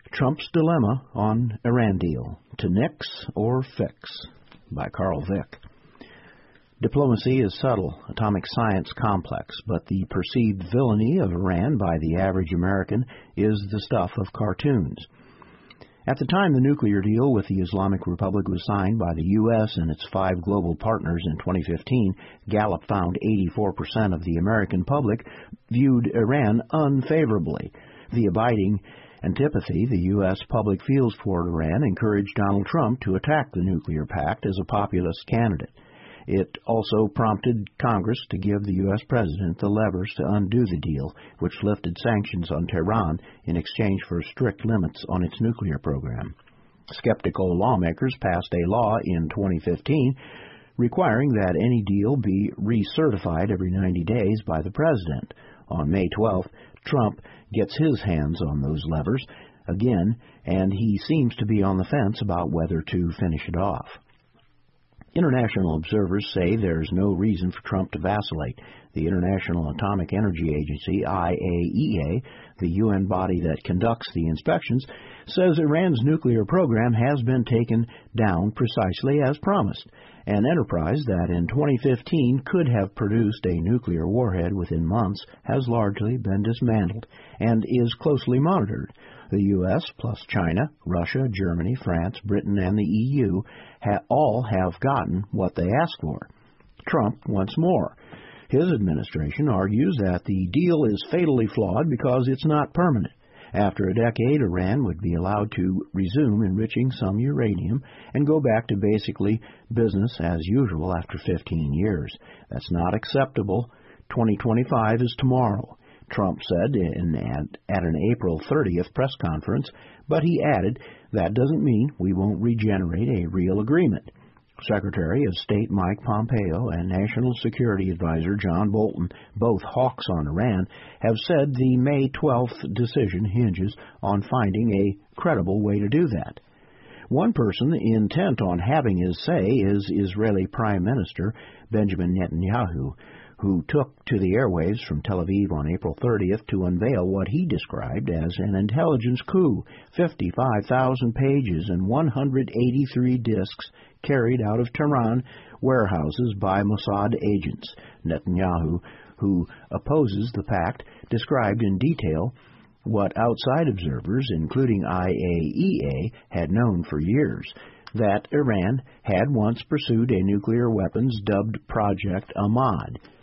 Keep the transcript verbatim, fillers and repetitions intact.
Trump's Dilemma on Iran Deal, To Nix or Fix, by Carl Vick. Diplomacy is subtle, atomic science complex, but the perceived villainy of Iran by the average American is the stuff of cartoons. At the time the nuclear deal with the Islamic Republic was signed by the U S and its five global partners in twenty fifteen, Gallup found eighty-four percent of the American public viewed Iran unfavorably. The abiding antipathy the U S public feels toward Iran encouraged Donald Trump to attack the nuclear pact as a populist candidate. It also prompted Congress to give the U S president the levers to undo the deal, which lifted sanctions on Tehran in exchange for strict limits on its nuclear program. Skeptical lawmakers passed a law in twenty fifteen requiring that any deal be recertified every ninety days by the president. On May twelfth, Trump gets his hands on those levers again, and he seems to be on the fence about whether to finish it off. International observers say there's no reason for Trump to vacillate. The International Atomic Energy Agency, I A E A, the U N body that conducts the inspections, says Iran's nuclear program has been taken down precisely as promised. An enterprise that in twenty fifteen could have produced a nuclear warhead within months has largely been dismantled and is closely monitored. The U S, plus China, Russia, Germany, France, Britain, and the E U ha- all have gotten what they asked for. Trump wants more. His administration argues that the deal is fatally flawed because it's not permanent. After a decade, Iran would be allowed to resume enriching some uranium and go back to basically business as usual after fifteen years. That's not acceptable. twenty twenty-five is tomorrow, Trump said in, at, at an April thirtieth press conference, but he added, that doesn't mean we won't regenerate a real agreement. Secretary of State Mike Pompeo and National Security Advisor John Bolton, both hawks on Iran, have said the May twelfth decision hinges on finding a credible way to do that. One person intent on having his say is Israeli Prime Minister Benjamin Netanyahu, who took to the airwaves from Tel Aviv on April thirtieth to unveil what he described as an intelligence coup, fifty-five thousand pages and one hundred eighty-three disks carried out of Tehran warehouses by Mossad agents. Netanyahu, who opposes the pact, described in detail what outside observers, including I A E A, had known for years, that Iran had once pursued a nuclear weapons dubbed Project Ahmad.